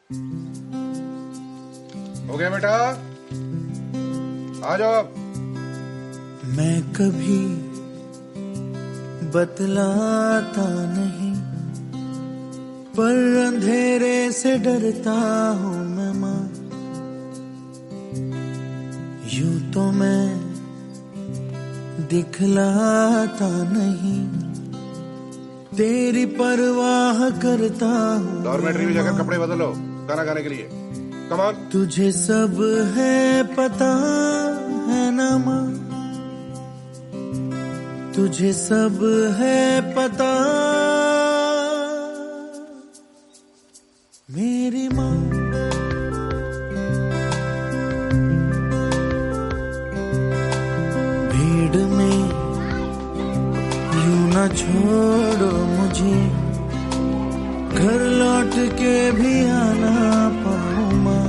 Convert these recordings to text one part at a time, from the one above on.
हो गया बेटा, आ जाओ आप। मैं कभी बतलाता नहीं, पर अंधेरे से डरता हूँ मैं माँ। यूं तो मैं दिखलाता नहीं, तेरी परवाह करता हूँ। डॉर्मेट्री में जाकर कपड़े बदलो खाना खाने के लिए। Come on. तुझे सब है पता है ना माँ, तुझे सब है पता मेरी माँ। भीड़ में यूं ना छोड़ो मुझे, घर लौट के भी आना पाऊँ माँ।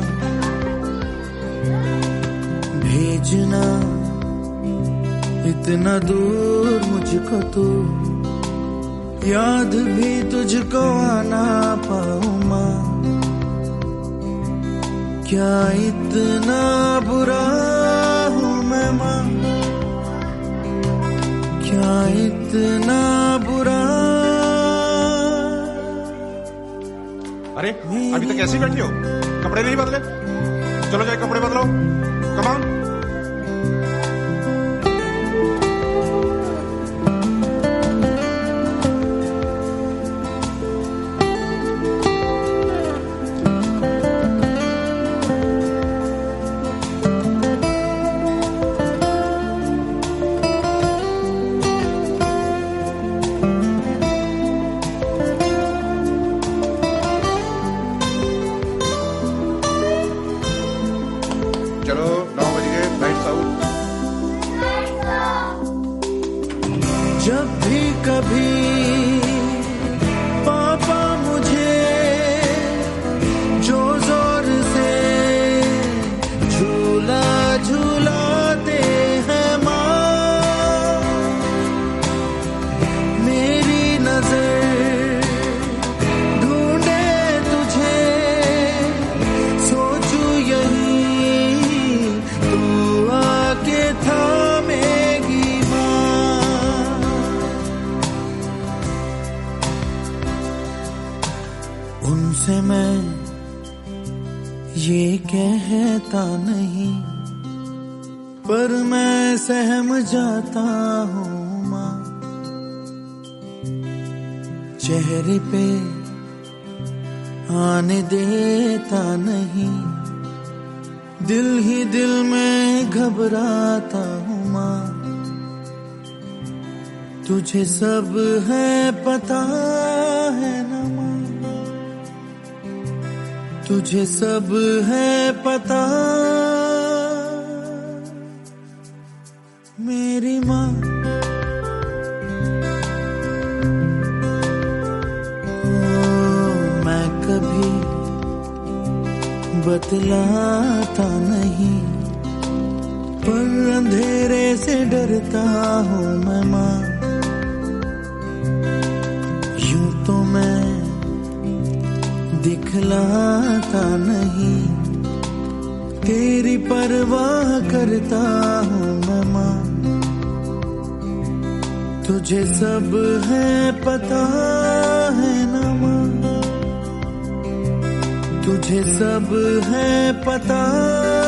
भेजना इतना दूर मुझको तो, याद भी तुझको आना पाऊँ माँ। क्या इतना बुरा हूँ मैं माँ, क्या इतना बुरा। अरे अभी तक ऐसे ही बैठी हो, कपड़े नहीं बदले? चलो जाए कपड़े बदलो। Come on. चलो 9 बज गए, लाइट्स आउट। जब भी कभी पापा मुझे जो जोर से झूला झूलाते हैं माँ, मेरी नजर ढूंढे तुझे, सोचूं यही तू आके थामेगी माँ। उनसे मैं ये कहता नहीं, पर मैं सहम जाता हूँ माँ। चेहरे पे आने देता नहीं, दिल ही दिल में घबराता हूँ माँ। तुझे सब है पता है ना माँ, तुझे सब है पता मेरी माँ। मैं कभी बतलाता नहीं, पर अंधेरे से डरता हूँ मैं माँ। यूं तो मैं दिखलाता नहीं, तेरी परवाह करता हूँ मैं माँ। तुझे सब है पता है ना माँ, तुझे सब है पता